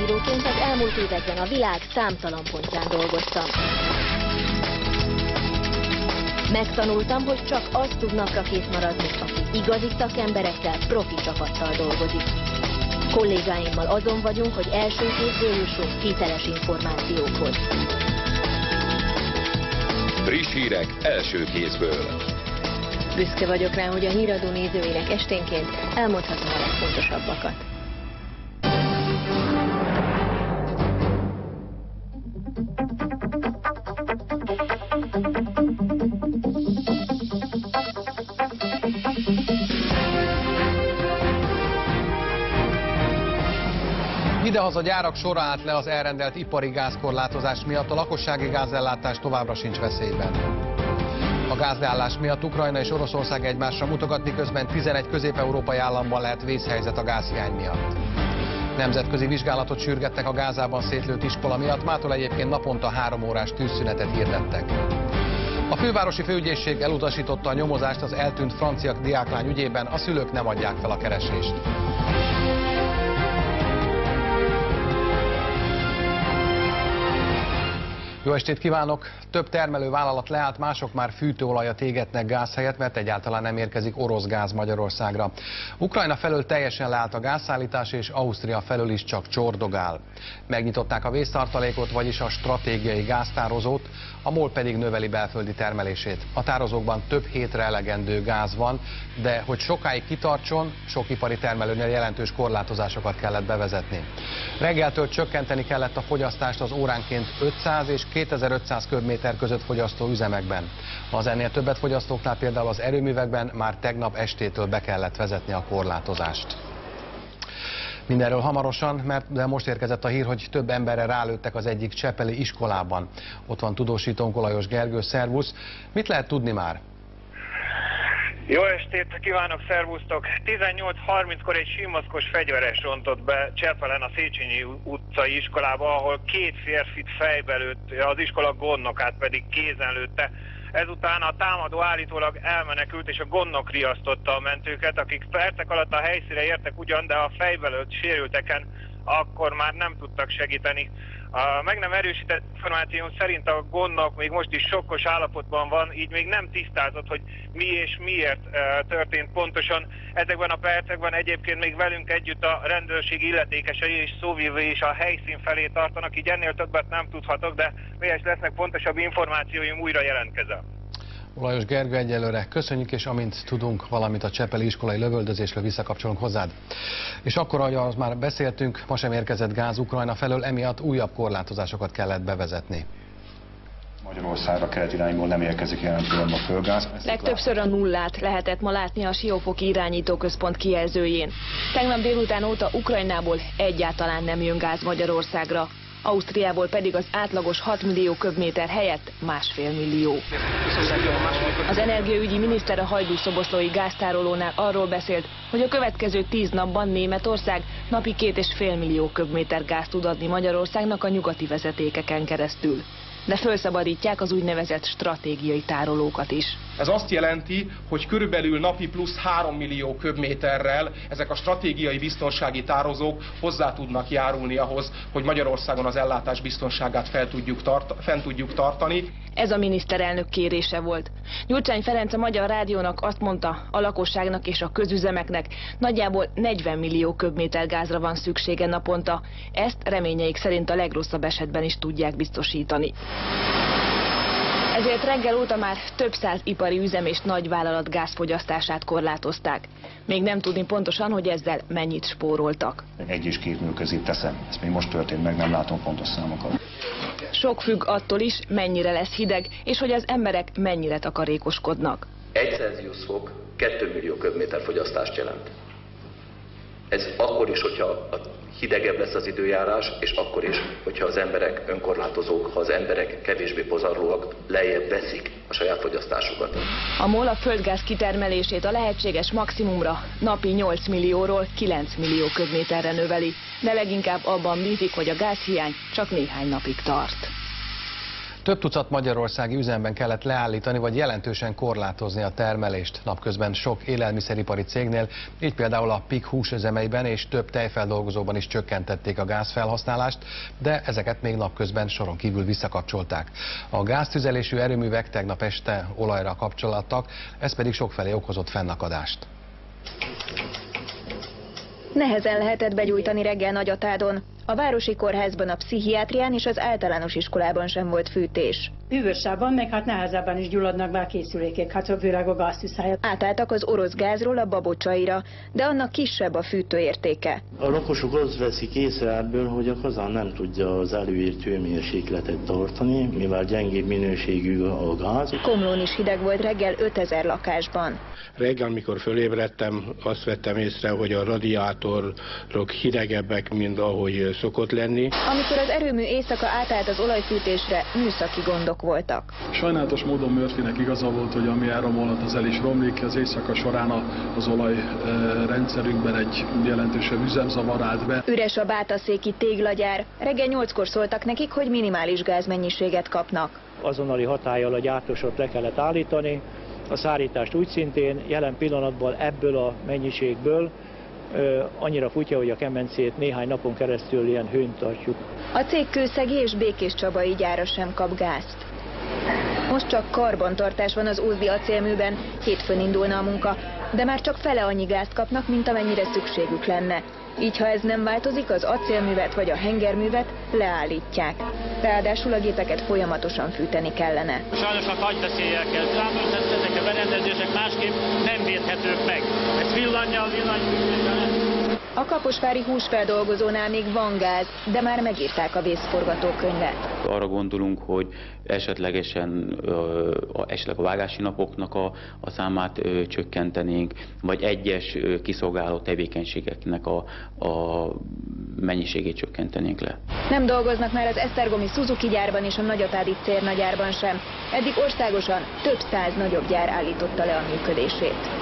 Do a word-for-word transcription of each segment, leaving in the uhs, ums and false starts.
újságíróként az elmúlt években a világ számtalan pontján dolgoztam. Megtanultam, hogy csak az tud napra kész maradni, aki igazi szakemberekkel, profi csapattal dolgozik. Kollégáimmal azon vagyunk, hogy első kézből jussunk hiteles információkhoz. Friss hírek első kézből. Büszke vagyok rá, hogy a híradó nézőinek esténként elmondhatom a legfontosabbakat. Idehaza gyárak sora állt le az elrendelt ipari gázkorlátozás miatt, a lakossági gázellátás továbbra sincs veszélyben. A gázleállás miatt Ukrajna és Oroszország egymásra mutogat, miközben tizenegy közép-európai államban lehet vészhelyzet a gázhiány miatt. Nemzetközi vizsgálatot sürgettek a Gázában szétlőtt iskola miatt, mától egyébként naponta három órás tűzszünetet hirdettek. A fővárosi főügyészség elutasította a nyomozást az eltűnt francia diáklány ügyében, a szülők nem adják fel a keresést. Jó estét kívánok! Több termelővállalat leállt, mások már fűtőolajat égetnek gáz helyett, mert egyáltalán nem érkezik orosz gáz Magyarországra. Ukrajna felől teljesen leállt a gázszállítás, és Ausztria felől is csak csordogál. Megnyitották a vésztartalékot, vagyis a stratégiai gáztározót, a MOL pedig növeli belföldi termelését. A tározókban több hétre elegendő gáz van, de hogy sokáig kitartson, sok ipari termelőnél jelentős korlátozásokat kellett bevezetni. Reggeltől csökkenteni kellett a fogyasztást az óránként ötszáz és kétezer-ötszáz köbméter között fogyasztó üzemekben. Az ennél többet fogyasztóknál, például az erőművekben már tegnap estétől be kellett vezetni a korlátozást. Mindenről hamarosan, mert de most érkezett a hír, hogy több emberre rálőttek az egyik csepeli iskolában. Ott van tudósítónk Olajos Gergő, szervusz. Mit lehet tudni már? Jó estét kívánok, szervusztok! tizennyolc harminckor egy símaszkos fegyveres rontott be Csepelen a Széchenyi utcai iskolába, ahol két férfit fejbe lőtt, az iskola gondnokát pedig kézen lőtte. Ezután a támadó állítólag elmenekült, és a gondnok riasztotta a mentőket, akik percek alatt a helyszínre értek ugyan, de a fejbe lőtt sérülteken akkor már nem tudtak segíteni. A meg nem erősített információ szerint a gondnok még most is sokkos állapotban van, így még nem tisztázott, hogy mi és miért e, történt pontosan. Ezekben a percekben egyébként még velünk együtt a rendőrség illetékesei és szóvivői is a helyszín felé tartanak, így ennél többet nem tudhatok, de mihez lesznek pontosabb információim, újra jelentkezem. Olajos Gergő, egyelőre köszönjük, és amint tudunk valamit a csepeli iskolai lövöldözésről, visszakapcsolunk hozzád. És akkor, ahogy az már beszéltünk, ma sem érkezett gáz Ukrajna felől, emiatt újabb korlátozásokat kellett bevezetni. Magyarországra kelet irányból nem érkezik jelen pillanatban földgáz. Legtöbbször a nullát lehetett ma látni a Siófoki irányítóközpont kijelzőjén. Tegnap délután óta Ukrajnából egyáltalán nem jön gáz Magyarországra. Ausztriából pedig az átlagos hat millió köbméter helyett másfél millió. Az energiaügyi miniszter a hajdúszoboszlói gáztárolónál arról beszélt, hogy a következő tíz napban Németország napi két és fél millió köbméter gáz tud adni Magyarországnak a nyugati vezetékeken keresztül. De felszabadítják az úgynevezett stratégiai tárolókat is. Ez azt jelenti, hogy körülbelül napi plusz három millió köbméterrel ezek a stratégiai biztonsági tározók hozzá tudnak járulni ahhoz, hogy Magyarországon az ellátás biztonságát fel tudjuk tart, fent tudjuk tartani. Ez a miniszterelnök kérése volt. Gyurcsány Ferenc a Magyar Rádiónak azt mondta, a lakosságnak és a közüzemeknek nagyjából negyven millió köbméter gázra van szüksége naponta. Ezt reményeik szerint a legrosszabb esetben is tudják biztosítani. Ezért reggel óta már több száz ipari üzem és nagyvállalat gázfogyasztását korlátozták. Még nem tudni pontosan, hogy ezzel mennyit spóroltak. Egy és két nő közé teszem. Ez még most történt meg, nem látom pontos számokat. Sok függ attól is, mennyire lesz hideg, és hogy az emberek mennyire takarékoskodnak. Egy Celsius fok két millió köbméter fogyasztást jelent. Ez akkor is, hogyha a hidegebb lesz az időjárás, és akkor is, hogyha az emberek önkorlátozók, ha az emberek kevésbé pazarlóak, lejjebb veszik a saját fogyasztásukat. A MOL a földgáz kitermelését a lehetséges maximumra napi nyolc millióról kilenc millió köbméterre növeli, de leginkább abban bízik, hogy a gázhiány csak néhány napig tart. Több tucat magyarországi üzemben kellett leállítani vagy jelentősen korlátozni a termelést. Napközben sok élelmiszeripari cégnél, így például a pé i ká húsüzemeiben és több tejfeldolgozóban is csökkentették a gázfelhasználást, de ezeket még napközben soron kívül visszakapcsolták. A gáztüzelésű erőművek tegnap este olajra kapcsolattak, ez pedig sokfelé okozott fennakadást. Nehezen lehetett begyújtani reggel Nagyatádon. A városi kórházban, a pszichiátrián és az általános iskolában sem volt fűtés. Hűvösebben, meg hát nehezebben is gyulladnak be a készülékek, hát főleg a gáztűzhelyet. Átálltak az orosz gázról a babocsaira, de annak kisebb a fűtőértéke. A lakosok azt veszik észre ebből, hogy a kazán nem tudja az előírt hőmérsékletet tartani, mivel gyengébb minőségű a gáz. Komlón is hideg volt reggel ötezer lakásban. Reggel, mikor fölébredtem, azt vettem észre, hogy a radiátorok hidegebbek, mint ahogy szokott lenni. Amikor az erőmű éjszaka átállt az olajfűtésre, műszaki gondok voltak. Sajnálatos módon Murphynek igaza volt, hogy ami elromolhat, az el is romlik. Az éjszaka során az olajrendszerünkben egy jelentősebb üzemzavar állt be. Üres a bátaszéki téglagyár. Reggel nyolckor szóltak nekik, hogy minimális gázmennyiséget kapnak. Azonnali hatállyal a gyártósort le kellett állítani. A szállítást úgy szintén jelen pillanatban ebből a mennyiségből ö, annyira futja, hogy a kemencét néhány napon keresztül ilyen hőn tartjuk. A cég Kőszegi és Békés Csabai gyára sem kap gázt. Most csak karbantartás van az ózdi acélműben, hétfőn indulna a munka, de már csak fele annyi gázt kapnak, mint amennyire szükségük lenne. Így, ha ez nem változik, az acélművet vagy a hengerművet leállítják. Ráadásul a gépeket folyamatosan fűteni kellene. Sajnos a fagyszeszéllyel kell számolni, tehát ezek a berendezések másképp nem védhetők meg. Ez villannyal, villanyfűtéssel. A kaposvári húsfeldolgozónál még van gáz, de már megírták a vészforgatókönyvet. Arra gondolunk, hogy esetlegesen ö, esetleg a vágási napoknak a, a számát ö, csökkentenénk, vagy egyes ö, kiszolgáló tevékenységeknek a, a mennyiségét csökkentenénk le. Nem dolgoznak már az esztergomi Suzuki gyárban és a nagyatádi Cérna gyárban sem. Eddig országosan több száz nagyobb gyár állította le a működését.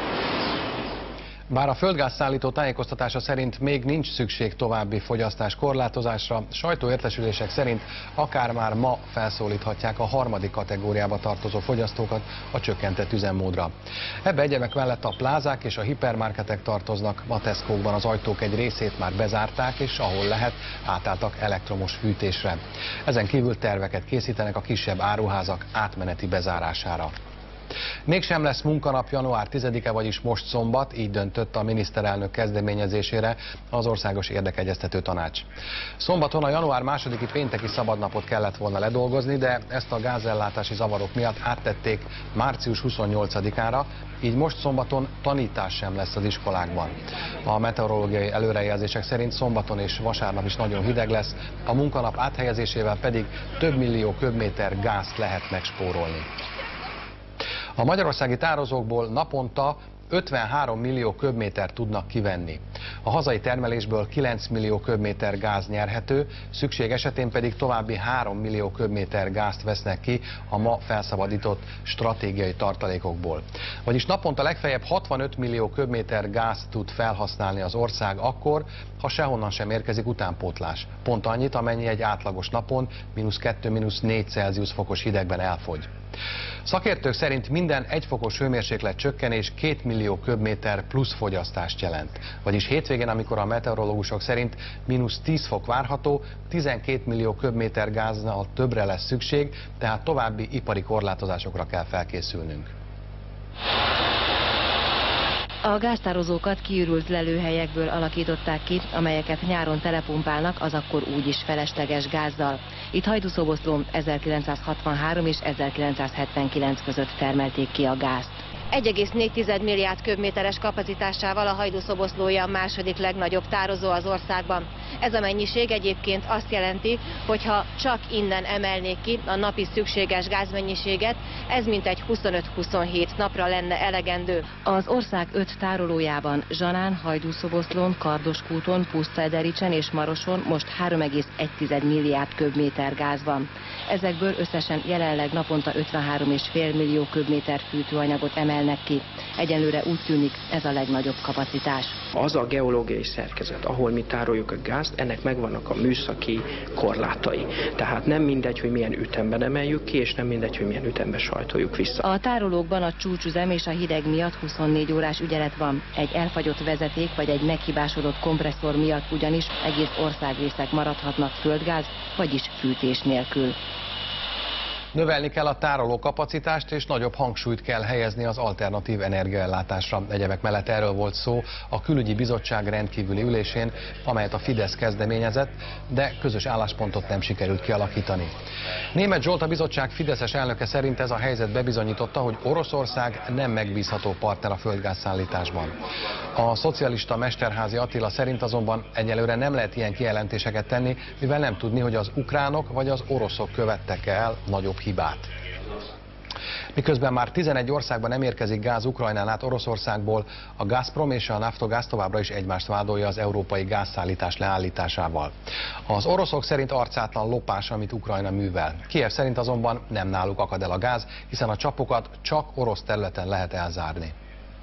Bár a földgázszállító tájékoztatása szerint még nincs szükség további fogyasztás korlátozásra, sajtóértesülések szerint akár már ma felszólíthatják a harmadik kategóriába tartozó fogyasztókat a csökkentett üzemmódra. Ebbe egyebek mellett a plázák és a hipermarketek tartoznak, a Tesco-kban az ajtók egy részét már bezárták, és ahol lehet, átálltak elektromos fűtésre. Ezen kívül terveket készítenek a kisebb áruházak átmeneti bezárására. Mégsem lesz munkanap január tizedike, vagyis most szombat, így döntött a miniszterelnök kezdeményezésére az Országos Érdekegyeztető Tanács. Szombaton a január másodiki pénteki szabadnapot kellett volna ledolgozni, de ezt a gázellátási zavarok miatt áttették március huszonnyolcadikára, így most szombaton tanítás sem lesz az iskolákban. A meteorológiai előrejelzések szerint szombaton és vasárnap is nagyon hideg lesz, a munkanap áthelyezésével pedig több millió köbméter gázt lehet megspórolni. A magyarországi tározókból naponta ötvenhárom millió köbméter tudnak kivenni. A hazai termelésből kilenc millió köbméter gáz nyerhető, szükség esetén pedig további három millió köbméter gázt vesznek ki a ma felszabadított stratégiai tartalékokból. Vagyis naponta legfeljebb hatvanöt millió köbméter gázt tud felhasználni az ország akkor, ha sehonnan sem érkezik utánpótlás. Pont annyit, amennyi egy átlagos napon mínusz kettő, mínusz négy Celsius fokos hidegben elfogy. Szakértők szerint minden egyfokos hőmérséklet csökkenés két millió köbméter plusz fogyasztást jelent. Vagyis hétvégén, amikor a meteorológusok szerint mínusz tíz fok várható, tizenkét millió köbméter gáznál többre lesz szükség, tehát további ipari korlátozásokra kell felkészülnünk. A gáztározókat kiürült lelőhelyekből alakították ki, amelyeket nyáron telepumpálnak az akkor úgyis felesleges gázzal. Itt Hajdúszoboszlón ezerkilencszázhatvanhárom és ezerkilencszázhetvenkilenc között termelték ki a gázt. egy egész négy milliárd köbméteres kapacitásával a Hajdúszoboszlói a második legnagyobb tározó az országban. Ez a mennyiség egyébként azt jelenti, hogy ha csak innen emelnék ki a napi szükséges gázmennyiséget, ez mintegy huszonöt-huszonhét napra lenne elegendő. Az ország öt tárolójában, Zsanán, Hajdúszoboszlón, Kardoskúton, Pusztaedericsen és Maroson most három egész egy milliárd köbméter gáz van. Ezekből összesen jelenleg naponta ötvenhárom egész öt millió köbméter fűtőanyagot emelnek ki. Egyelőre úgy tűnik, ez a legnagyobb kapacitás. Az a geológiai szerkezet, ahol mi tároljuk a gázt, az, ennek megvannak a műszaki korlátai. Tehát nem mindegy, hogy milyen ütemben emeljük ki, és nem mindegy, hogy milyen ütemben sajtoljuk vissza. A tárolókban a csúcsüzem és a hideg miatt huszonnégy órás ügyelet van. Egy elfagyott vezeték vagy egy meghibásodott kompresszor miatt ugyanis egész országrészek maradhatnak földgáz, vagyis fűtés nélkül. Növelni kell a tároló kapacitást, és nagyobb hangsúlyt kell helyezni az alternatív energiaellátásra. Egyebek mellett erről volt szó a Külügyi Bizottság rendkívüli ülésén, amelyet a Fidesz kezdeményezett, de közös álláspontot nem sikerült kialakítani. Németh Zsolt, a bizottság fideszes elnöke szerint ez a helyzet bebizonyította, hogy Oroszország nem megbízható partner a földgázszállításban. A szocialista Mesterházy Attila szerint azonban egyelőre nem lehet ilyen kijelentéseket tenni, mivel nem tudni, hogy az ukránok vagy az oroszok követtek el nagyobb hibát. Miközben már tizenegy országban nem érkezik gáz Ukrajnán át Oroszországból, a Gazprom és a Naftogaz továbbra is egymást vádolja az európai gázszállítás leállításával. Az oroszok szerint arcátlan lopás, amit Ukrajna művel. Kijev szerint azonban nem náluk akad el a gáz, hiszen a csapokat csak orosz területen lehet elzárni.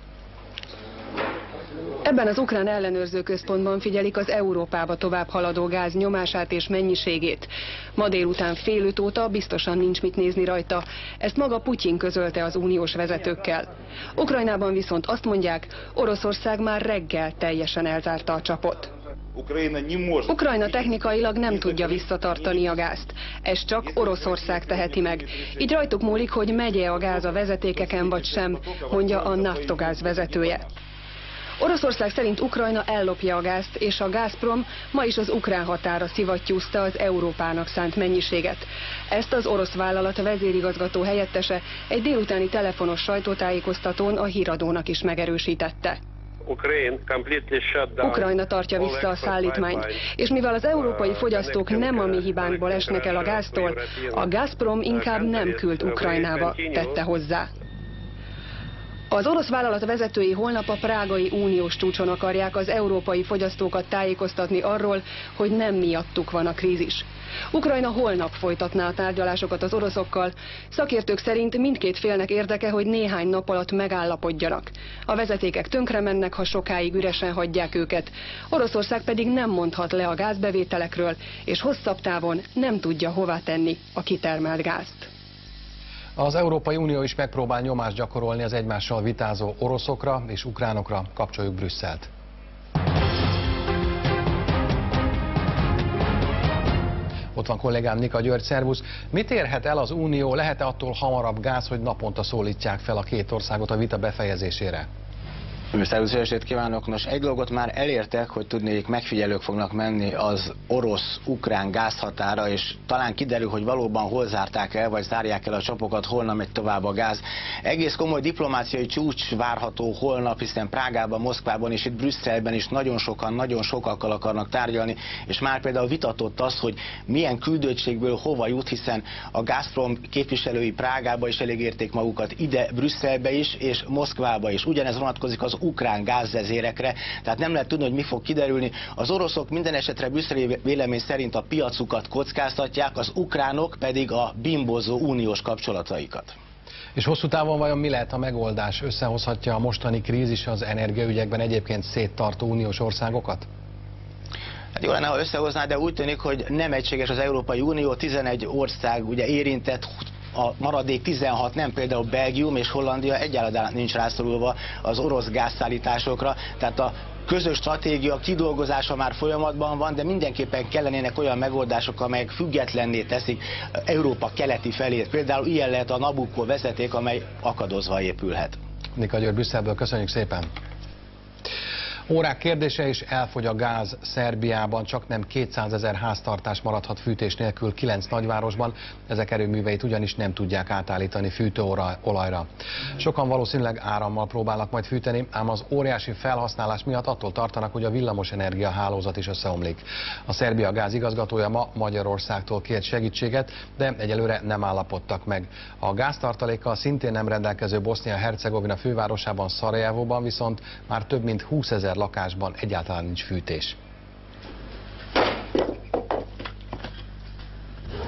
Ebben az ukrán ellenőrző központban figyelik az Európába tovább haladó gáz nyomását és mennyiségét. Ma délután fél öt óta biztosan nincs mit nézni rajta. Ezt maga Putyin közölte az uniós vezetőkkel. Ukrajnában viszont azt mondják, Oroszország már reggel teljesen elzárta a csapot. Ukrajna technikailag nem tudja visszatartani a gázt. Ez csak Oroszország teheti meg. Így rajtuk múlik, hogy megye a gáz a vezetékeken vagy sem, mondja a Naftogaz vezetője. Oroszország szerint Ukrajna ellopja a gázt, és a Gazprom ma is az ukrán határa szivattyúzta az Európának szánt mennyiséget. Ezt az orosz vállalat vezérigazgató helyettese egy délutáni telefonos sajtótájékoztatón a híradónak is megerősítette. Ukrajna tartja vissza a szállítmányt, és mivel az európai fogyasztók nem a mi hibánkból esnek el a gáztól, a Gazprom inkább nem küld Ukrajnába, tette hozzá. Az orosz vállalat vezetői holnap a prágai uniós csúcson akarják az európai fogyasztókat tájékoztatni arról, hogy nem miattuk van a krízis. Ukrajna holnap folytatná a tárgyalásokat az oroszokkal. Szakértők szerint mindkét félnek érdeke, hogy néhány nap alatt megállapodjanak. A vezetékek tönkre mennek, ha sokáig üresen hagyják őket. Oroszország pedig nem mondhat le a gázbevételekről, és hosszabb távon nem tudja hová tenni a kitermelt gázt. Az Európai Unió is megpróbál nyomást gyakorolni az egymással vitázó oroszokra és ukránokra. Kapcsoljuk Brüsszelt. Ott van kollégám Nika György, szervusz. Mit érhet el az Unió, lehet-e attól hamarabb gáz, hogy naponta szólítják fel a két országot a vita befejezésére? Szervusz, jó estét kívánok! Nos, egy dolgot már elértek, hogy tudnék, megfigyelők fognak menni az orosz-ukrán gázhatára, és talán kiderül, hogy valóban hol zárták el, vagy zárják el a csapokat, holnap megy tovább a gáz. Egész komoly diplomáciai csúcs várható holnap, hiszen Prágában, Moszkvában és itt Brüsszelben is nagyon sokan, nagyon sokakkal akarnak tárgyalni, és már például vitatott az, hogy milyen küldöttségből hova jut, hiszen a Gazprom képviselői Prágába is elégérték magukat, ide Brüsszelbe is, és Moszkvába is. Ugyanez vonatkozik az ukrán gázvezérekre, tehát nem lehet tudni, hogy mi fog kiderülni. Az oroszok minden esetre brüsszeli vélemény szerint a piacukat kockáztatják, az ukránok pedig a bimbózó uniós kapcsolataikat. És hosszú távon vajon mi lehet a megoldás? Összehozhatja a mostani krízis az energiaügyekben egyébként széttartó uniós országokat? Hát jó lenne, ha összehozná, de úgy tűnik, hogy nem egységes az Európai Unió, tizenegy ország ugye érintett, a maradék tizenhat nem, például Belgium és Hollandia egyáltalán nincs rászorulva az orosz gázszállításokra, tehát a közös stratégia kidolgozása már folyamatban van, de mindenképpen kellenének olyan megoldások, amelyek függetlenné teszik Európa keleti felét. Például ilyen lehet a Nabucco vezeték, amely akadozva épülhet. Nika György Brüsszelből, köszönjük szépen! Órák kérdése is, elfogy a gáz Szerbiában, csak nem kétszázezer háztartás maradhat fűtés nélkül kilenc nagyvárosban, ezek erőműveit ugyanis nem tudják átállítani fűtőolajra. Sokan valószínűleg árammal próbálnak majd fűteni, ám az óriási felhasználás miatt attól tartanak, hogy a villamosenergia hálózat is összeomlik. A Szerbia gáz igazgatója ma Magyarországtól kért segítséget, de egyelőre nem állapodtak meg. A gáztartalékkal szintén nem rendelkező Bosznia-Hercegovina fővárosában, Szarajevóban viszont már több mint húszezer lakásban egyáltalán nincs fűtés. A legtöbb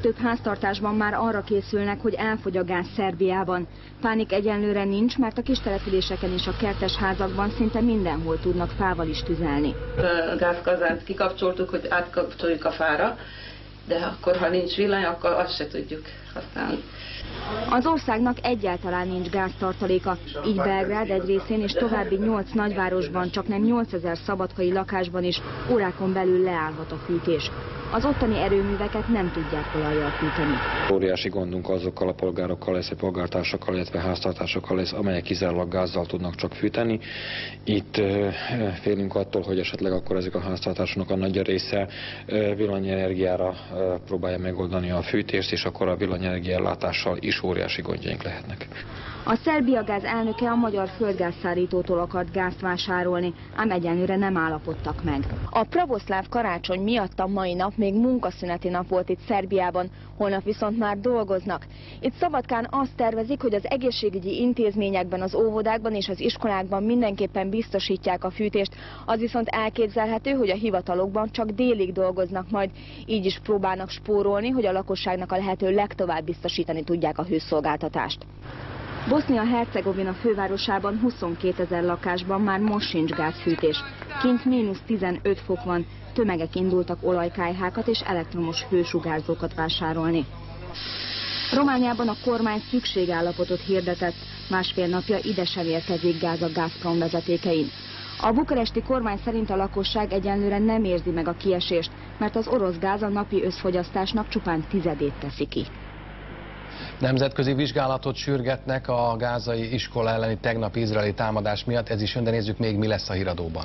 legtöbb háztartásban már arra készülnek, hogy elfogy a gáz Szerbiában. Pánik egyenlőre nincs, mert a kis településeken és a kertes házakban szinte mindenhol tudnak fával is tüzelni. A gázkazánt kikapcsoltuk, hogy átkapcsoljuk a fára, de akkor, ha nincs villany, akkor azt se tudjuk használni. Az országnak egyáltalán nincs gáztartaléka, így Belgrád egy részén és további nyolc nagyvárosban, csaknem nyolcezer szabadkai lakásban is órákon belül leállhat a fűtés. Az ottani erőműveket nem tudják olajjal fűteni. Óriási gondunk azokkal a polgárokkal lesz, a polgártársakkal, illetve háztartásokkal lesz, amelyek kizárólag gázzal tudnak csak fűteni. Itt félünk attól, hogy esetleg akkor ezek a háztartásoknak a nagy része villanyenergiára próbálja megoldani a fűtést, és akkor a villanyenergia ellátással is óriási gondjaink lehetnek. A Szerbiagáz elnöke a magyar földgázszállítótól akart gázt vásárolni, ám egyenlőre nem állapodtak meg. A pravoszláv karácsony miatt a mai nap még munkaszüneti nap volt itt Szerbiában, holnap viszont már dolgoznak. Itt Szabadkán azt tervezik, hogy az egészségügyi intézményekben, az óvodákban és az iskolákban mindenképpen biztosítják a fűtést, az viszont elképzelhető, hogy a hivatalokban csak délig dolgoznak majd, így is próbálnak spórolni, hogy a lakosságnak a lehető legtovább biztosítani tudják a hőszolgáltatást. Bosznia-Hercegovina fővárosában huszonkétezer lakásban már most sincs gázfűtés. Kint mínusz tizenöt fok van, tömegek indultak olajkályhákat és elektromos hősugárzókat vásárolni. Romániában a kormány szükségállapotot hirdetett, másfél napja ide sem érkezik gáz a Gazprom vezetékein. A bukaresti kormány szerint a lakosság egyenlőre nem érzi meg a kiesést, mert az orosz gáz a napi összfogyasztásnak csupán tizedét teszi ki. Nemzetközi vizsgálatot sürgetnek a gázai iskola elleni tegnapi izraeli támadás miatt, ez is jön, de nézzük még, mi lesz a híradóban.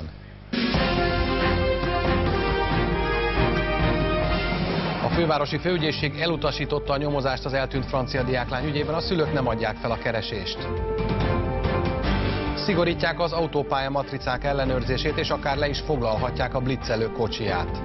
A fővárosi főügyészség elutasította a nyomozást az eltűnt francia diáklány ügyében, a szülők nem adják fel a keresést. Szigorítják az autópálya matricák ellenőrzését, és akár le is foglalhatják a blitzelő kocsiját.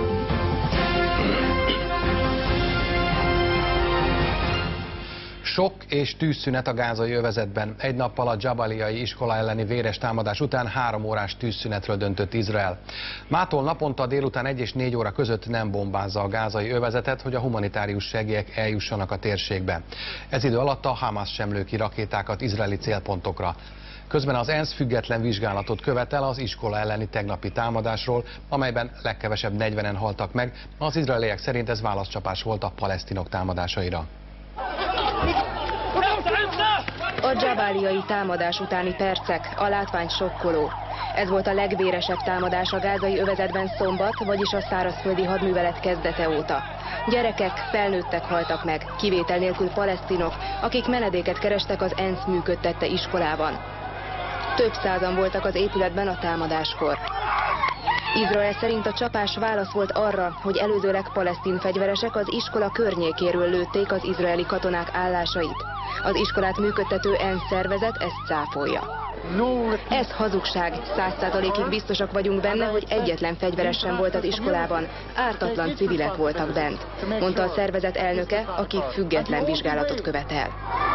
Sok és tűzszünet a gázai övezetben. Egy nappal a dzsabaliai iskola elleni véres támadás után három órás tűzszünetről döntött Izrael. Mától naponta délután egy és négy óra között nem bombázza a gázai övezetet, hogy a humanitárius segélyek eljussanak a térségbe. Ez idő alatt a Hamas sem lő ki rakétákat izraeli célpontokra. Közben az ENSZ független vizsgálatot követel az iskola elleni tegnapi támadásról, amelyben legkevesebb negyvenen haltak meg. Az izraeliek szerint ez válaszcsapás volt a palesztinok támadásaira. A dzsabáliai támadás utáni percek, a látvány sokkoló. Ez volt a legvéresebb támadás a gázai övezetben szombat, vagyis a szárazföldi hadművelet kezdete óta. Gyerekek, felnőttek haltak meg, kivétel nélkül palesztinok, akik menedéket kerestek az ENSZ működtette iskolában. Több százan voltak az épületben a támadáskor. Izrael szerint a csapás válasz volt arra, hogy előzőleg palesztin fegyveresek az iskola környékéről lőtték az izraeli katonák állásait. Az iskolát működtető ENSZ szervezet ezt cáfolja. Ez hazugság, száz százalékig biztosak vagyunk benne, hogy egyetlen fegyveres sem volt az iskolában, ártatlan civilek voltak bent, mondta a szervezet elnöke, aki független vizsgálatot követel.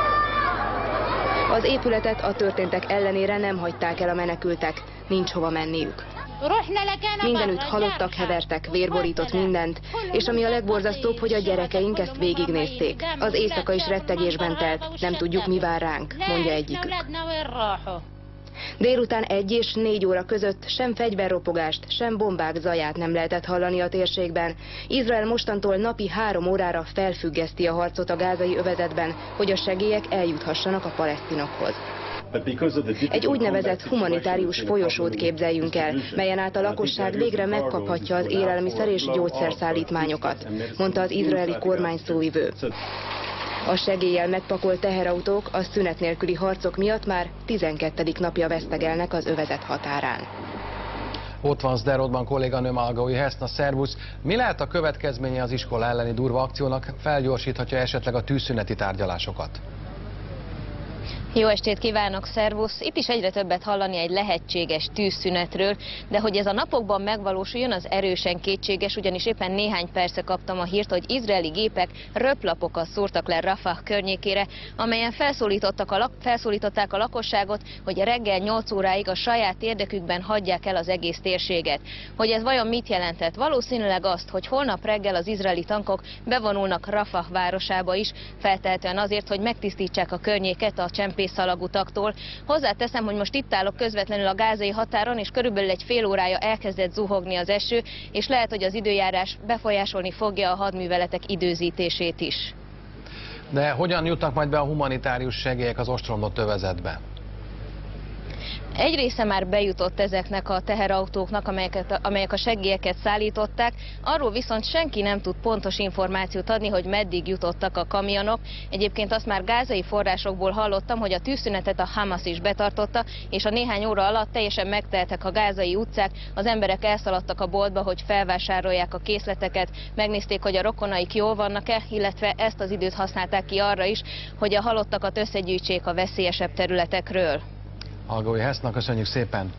Az épületet a történtek ellenére nem hagyták el a menekültek, nincs hova menniük. Mindenütt halottak hevertek, vérborított mindent, és ami a legborzasztóbb, hogy a gyerekeink ezt végignézték. Az éjszaka is rettegésben telt, nem tudjuk, mi vár ránk, mondja egyikük. Délután egy és négy óra között sem fegyverropogást, sem bombák zaját nem lehetett hallani a térségben. Izrael mostantól napi három órára felfüggeszti a harcot a gázai övezetben, hogy a segélyek eljuthassanak a palesztinokhoz. Egy úgynevezett humanitárius folyosót képzeljünk el, melyen át a lakosság végre megkaphatja az élelmiszer és gyógyszerszállítmányokat, mondta az izraeli kormány szóvivő. A segéllyel megpakolt teherautók a szünet nélküli harcok miatt már tizenkettedik napja vesztegelnek az övezet határán. Ott van Szderodban kolléganőm Algaui Heszna, szervusz. Mi lehet a következménye az iskola elleni durva akciónak? Felgyorsíthatja esetleg a tűzszüneti tárgyalásokat? Jó estét kívánok, szervusz! Itt is egyre többet hallani egy lehetséges tűzszünetről, de hogy ez a napokban megvalósuljon, az erősen kétséges, ugyanis éppen néhány perce kaptam a hírt, hogy izraeli gépek röplapokat szórtak le Rafah környékére, amelyen felszólítottak a lak felszólították a lakosságot, hogy reggel nyolc óráig a saját érdekükben hagyják el az egész térséget. Hogy ez vajon mit jelentett? Valószínűleg azt, hogy holnap reggel az izraeli tankok bevonulnak Rafah városába is, feltehetően azért, hogy megtisztítsák a környéket a csempész szalagutaktól. Hozzáteszem, hogy most itt állok közvetlenül a gázai határon, és körülbelül egy fél órája elkezdett zuhogni az eső, és lehet, hogy az időjárás befolyásolni fogja a hadműveletek időzítését is. De hogyan jutnak majd be a humanitárius segélyek az ostromlott övezetbe? Egy része már bejutott ezeknek a teherautóknak, amelyeket, amelyek a segélyeket szállították, arról viszont senki nem tud pontos információt adni, hogy meddig jutottak a kamionok. Egyébként azt már gázai forrásokból hallottam, hogy a tűzszünetet a Hamas is betartotta, és a néhány óra alatt teljesen megteltek a gázai utcák, az emberek elszaladtak a boltba, hogy felvásárolják a készleteket, megnézték, hogy a rokonaik jól vannak-e, illetve ezt az időt használták ki arra is, hogy a halottakat összegyűjtsék a veszélyesebb területekről. Algói Hesznak köszönjük szépen!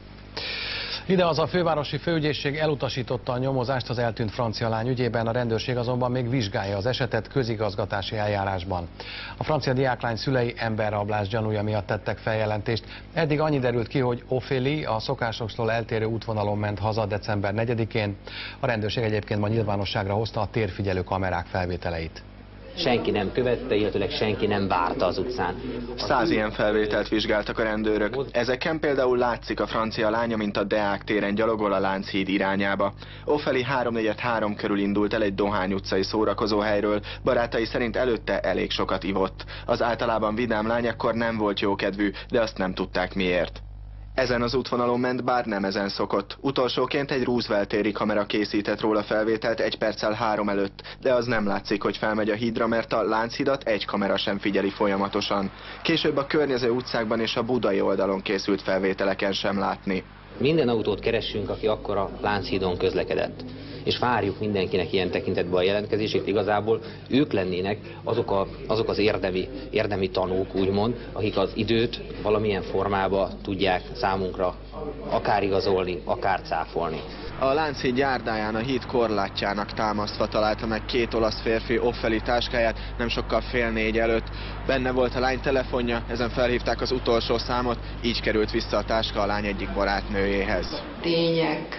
Ide az a fővárosi főügyészség elutasította a nyomozást az eltűnt francia lány ügyében, a rendőrség azonban még vizsgálja az esetet közigazgatási eljárásban. A francia diáklány szülei emberrablás gyanúja miatt tettek feljelentést. Eddig annyi derült ki, hogy Ophélie a szokásoktól eltérő útvonalon ment haza december negyedikén. A rendőrség egyébként ma nyilvánosságra hozta a térfigyelő kamerák felvételeit. Senki nem követte, illetőleg senki nem várta az utcán. Száz ilyen felvételt vizsgáltak a rendőrök. Ezeken például látszik a francia lánya, mint a Deák téren gyalogol a Lánchíd irányába. Ophélie háromnegyed három körül indult el egy Dohány utcai szórakozóhelyről, barátai szerint előtte elég sokat ivott. Az általában vidám lány ekkor nem volt jókedvű, de azt nem tudták miért. Ezen az útvonalon ment, bár nem ezen szokott. Utolsóként egy Roosevelt téri kamera készített róla felvételt egy perccel három előtt, de az nem látszik, hogy felmegy a hídra, mert a Lánchidat egy kamera sem figyeli folyamatosan. Később a környező utcákban és a budai oldalon készült felvételeken sem látni. Minden autót keressünk, aki akkor a Lánchídon közlekedett. És várjuk mindenkinek ilyen tekintetben a jelentkezését, igazából ők lennének azok, a, azok az érdemi, érdemi tanúk, úgymond, akik az időt valamilyen formába tudják számunkra akár igazolni, akár cáfolni. A Lánchíd járdáján a híd korlátjának támasztva találta meg két olasz férfi Ophélie táskáját nem sokkal fél négy előtt. Benne volt a lány telefonja, ezen felhívták az utolsó számot, így került vissza a táska a lány egyik barátnőjéhez. Tények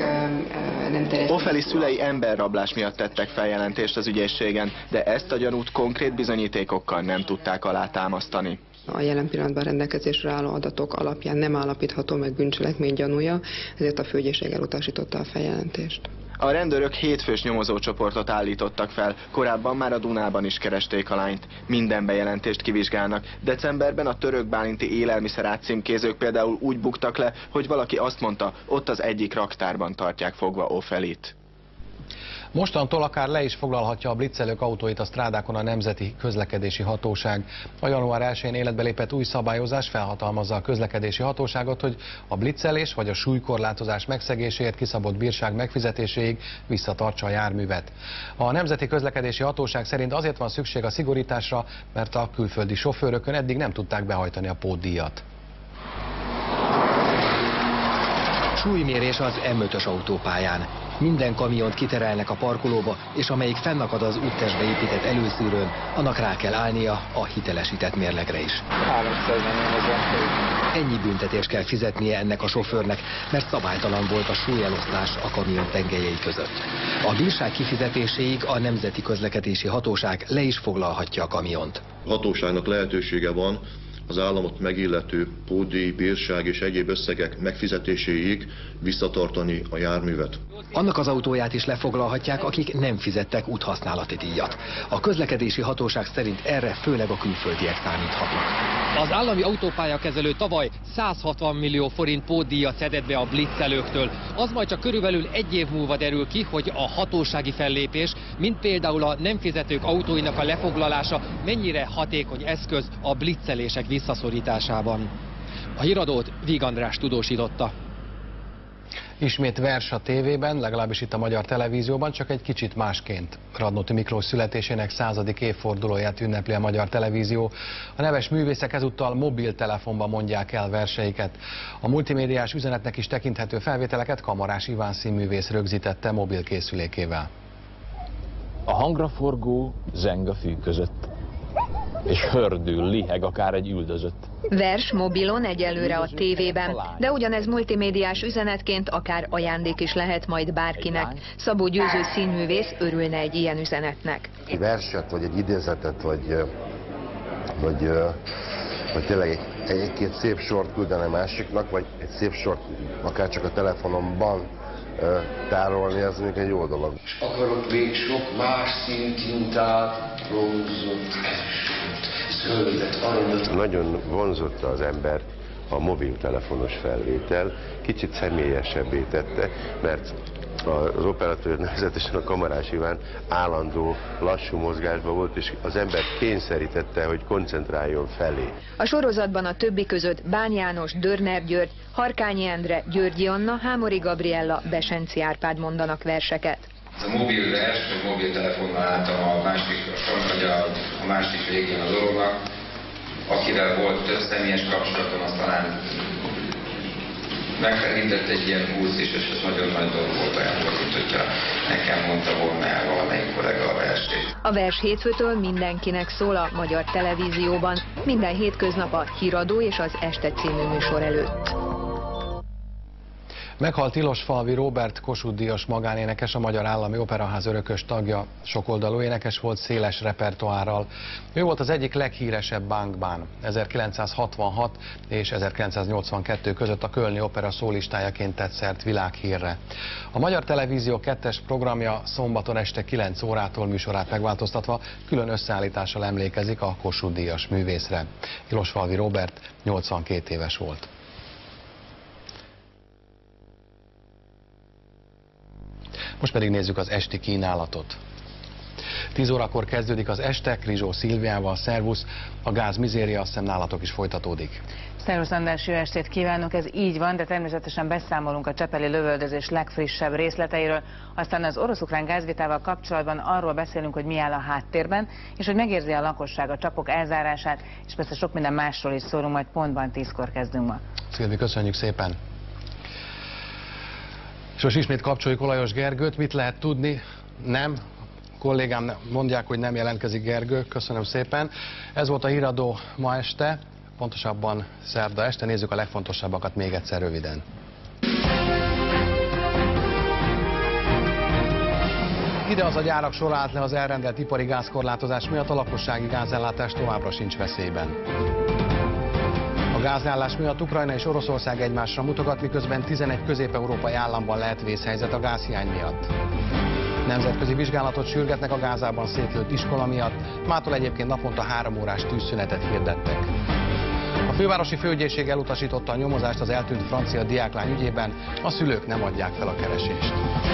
nem terjedtek. Ophélie szülei emberrablás miatt tettek feljelentést az ügyészségen, de ezt a gyanút konkrét bizonyítékokkal nem tudták alátámasztani. A jelen pillanatban rendelkezésre álló adatok alapján nem állapítható meg bűncselekmény gyanúja, ezért a főügyészség elutasította a feljelentést. A rendőrök hétfős nyomozócsoportot állítottak fel, korábban már a Dunában is keresték a lányt. Minden bejelentést kivizsgálnak. Decemberben a török bálinti élelmiszer címkézők például úgy buktak le, hogy valaki azt mondta, ott az egyik raktárban tartják fogva Ophélie-t. Mostantól akár le is foglalhatja a blitzelők autóit a strádákon a Nemzeti Közlekedési Hatóság. A január elsején életbe lépett új szabályozás felhatalmazza a közlekedési hatóságot, hogy a blitzelés vagy a súlykorlátozás megszegéséért kiszabott bírság megfizetéséig visszatartsa a járművet. A Nemzeti Közlekedési Hatóság szerint azért van szükség a szigorításra, mert a külföldi sofőrökön eddig nem tudták behajtani a pótdíjat. Súlymérés az M ötös autópályán. Minden kamiont kiterelnek a parkolóba, és amelyik fennakad az úttestbe épített előszűrőn, annak rá kell állnia a hitelesített mérlegre is. Ennyi büntetést kell fizetnie ennek a sofőrnek, mert szabálytalan volt a súlyelosztás a kamion tengelyei között. A bírság kifizetéséig a Nemzeti Közlekedési Hatóság le is foglalhatja a kamiont. A hatóságnak lehetősége van az államot megillető pótdíj, bírság és egyéb összegek megfizetéséig visszatartani a járművet. Annak az autóját is lefoglalhatják, akik nem fizettek úthasználati díjat. A közlekedési hatóság szerint erre főleg a külföldiek számíthatnak. Az állami autópályakezelő tavaly száz hatvan millió forint pótdíjat szedett be a blitzelőktől. Az majd csak körülbelül egy év múlva derül ki, hogy a hatósági fellépés, mint például a nem fizetők autóinak a lefoglalása mennyire hatékony eszköz a blitzelések visszaszorításában. A híradót Víg András tudósította. Ismét vers a tévében, legalábbis itt a Magyar Televízióban, csak egy kicsit másként. Radnóti Miklós születésének századik évfordulóját ünnepli a Magyar Televízió. A neves művészek ezúttal mobiltelefonban mondják el verseiket. A multimédiás üzenetnek is tekinthető felvételeket Kamarás Iván színművész rögzítette mobilkészülékével. A hangra forgó zeng a fű között, és hördül, liheg akár egy üldözött. Vers mobilon egyelőre a tévében, de ugyanez multimédiás üzenetként akár ajándék is lehet majd bárkinek. Szabó Győző színművész örülne egy ilyen üzenetnek. Egy verset, vagy egy idézetet, vagy, vagy, vagy tényleg egy, egy-két szép sort küldene másiknak, vagy egy szép sort akár csak a telefonomban tárolni, ez még egy jó dolog. És akarok még sok más színtintát, bronzot, zöldet, aranyat. Nagyon vonzotta az ember a mobiltelefonos felvétel, kicsit személyesebbé tette, mert az operatőr, nevezetesen a Kamarás Iván állandó lassú mozgásban volt, és az ember kényszerítette, hogy koncentráljon felé. A sorozatban a többi között Bán János, Dörner György, Harkányi Endre, Györgyi Anna, Hámori Gabriella, Besenci Árpád mondanak verseket. Ez a mobil vers, vagy mobiltelefonnal álltam a másik, a, a, a másik végén a dolognak, akivel volt több személyes kapcsolatom, az talán megfelintett egy ilyen húsz is, és ez nagyon nagy dolog volt, olyan volt, mint hogyha nekem mondta volna el valamelyik kollega a versét. A vers hétfőtől mindenkinek szól a Magyar Televízióban, minden hétköznap a Híradó és az Este című műsor előtt. Meghalt Tilosfalvi Róbert, Kossuth-díjas magánénekes, a Magyar Állami Operaház örökös tagja, sokoldalú énekes volt, széles repertoárral. Ő volt az egyik leghíresebb bánkbán. ezerkilencszázhatvanhat és ezerkilencszáznyolcvankettő között a Kölni Opera szólistájaként tett szert világhírre. A Magyar Televízió kettes programja szombaton este kilenc órától műsorát megváltoztatva külön összeállítással emlékezik a Kossuth-díjas művészre. Tilosfalvi Róbert nyolcvankét éves volt. Most pedig nézzük az esti kínálatot. tíz órakor kezdődik az este, Krizsó Szilviával, szervusz, a gáz mizéria, azt hiszem nálatok is folytatódik. Szervusz András, jó estét kívánok, ez így van, de természetesen beszámolunk a csepeli lövöldözés legfrissebb részleteiről, aztán az orosz-ukrán gázvitával kapcsolatban arról beszélünk, hogy mi áll a háttérben, és hogy megérzi a lakosság a csapok elzárását, és persze sok minden másról is szólunk, majd pontban tízkor kezdünk ma. Szilvi, köszönjük szépen! És most ismét kapcsoljuk Olajos Gergőt, mit lehet tudni? Nem, kollégám mondják, hogy nem jelentkezik Gergő, köszönöm szépen. Ez volt a Híradó ma este, pontosabban szerda este, nézzük a legfontosabbakat még egyszer röviden. Ide az a gyárak sora állt le az elrendelt ipari gázkorlátozás miatt, a lakossági gázellátás továbbra sincs veszélyben. A gázállás miatt Ukrajna és Oroszország egymásra mutogat, miközben tizenegy közép-európai államban lehet vészhelyzet a gázhiány miatt. Nemzetközi vizsgálatot sürgetnek a Gázában szétlőtt iskola miatt, mától egyébként naponta három órás tűzszünetet hirdettek. A fővárosi főügyészség elutasította a nyomozást az eltűnt francia diáklány ügyében, a szülők nem adják fel a keresést.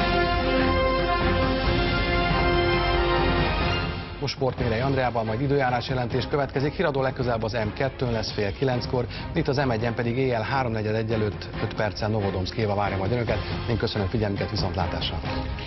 Most Sportmérei Andreával, majd időjárás jelentés következik. Híradó legközelebb az M kettőn lesz fél kilenckor, itt az M egyen pedig éjjel háromnegyed egy előtt öt perccel Novodomszk Éva várja majd önöket. Én köszönöm figyelmüket, viszontlátásra!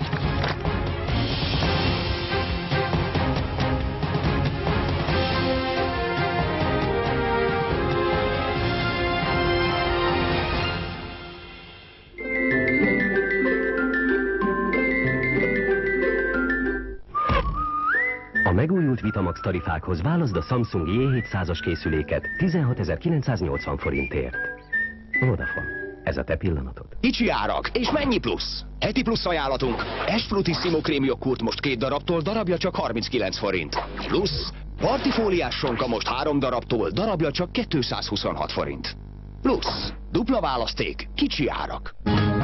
A megújult Vitamax tarifákhoz válaszd a Samsung J hétszázas készüléket tizenhatezer-kilencszáznyolcvan forintért. Vodafone. Ez a te pillanatod. Kicsi árak, és mennyi plusz? Heti plusz ajánlatunk. Esfrutissimo krémjoghurt most két darabtól, darabja csak harminckilenc forint. Plusz partifóliás sonka most három darabtól, darabja csak kétszázhuszonhat forint. Plusz dupla választék, kicsi árak.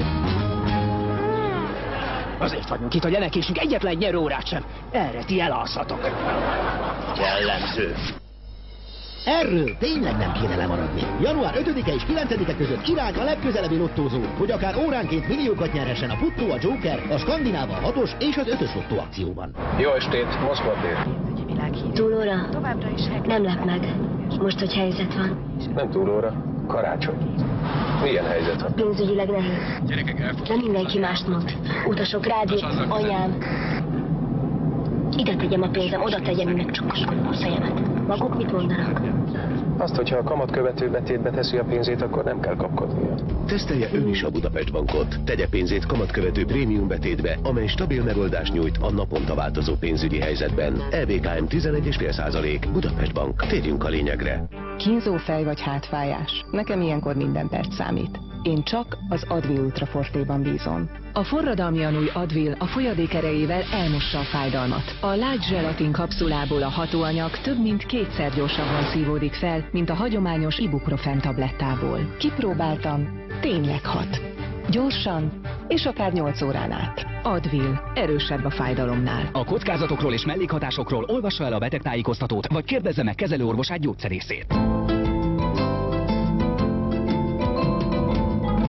Azért vagyunk itt, hogy elekésünk egyetlen nyerő órát sem. Erre ti elalszatok. Jellemző. Erről tényleg nem kéne lemaradni. január ötödike és kilencedike között irány a legközelebbi lottózó, hogy akár óránként milliókat nyerhessen a Puttó, a Joker, a Skandináva a hatos és az ötös lottó akcióban. Jó estét, Moszkva tér. Túlóra? Nem lep meg. Most, hogy helyzet van. Nem túlóra, karácsony. Milyen helyzet van? Pénzügyileg nehéz. De mindenki mást mond. Utasok, rádió, anyám. Ide tegyem a pénzem, oda tegyem, minek csukkoskodom a fejemet. Maguk mit mondanak? Azt, hogyha a kamatkövető betétbe teszi a pénzét, akkor nem kell kapkodnia. Tesztelje ön is a Budapest Bankot. Tegye pénzét kamatkövető prémium betétbe, amely stabil megoldást nyújt a naponta változó pénzügyi helyzetben. E B K M tizenegy egész öt százalék. Budapest Bank. Térjünk a lényegre. Kínzó fej vagy hátfájás. Nekem ilyenkor minden perc számít. Én csak az Advil Ultra Fortéban bízom. A forradalmian új Advil a folyadék erejével elmossa a fájdalmat. A lágy zselatin kapszulából a hatóanyag több mint kétszer gyorsabban szívódik fel, mint a hagyományos ibuprofen tablettából. Kipróbáltam, tényleg hat. Gyorsan, és akár nyolc órán át. Advil, erősebb a fájdalomnál. A kockázatokról és mellékhatásokról olvassa el a betegtájékoztatót, vagy kérdezze meg kezelőorvosát, gyógyszerészét.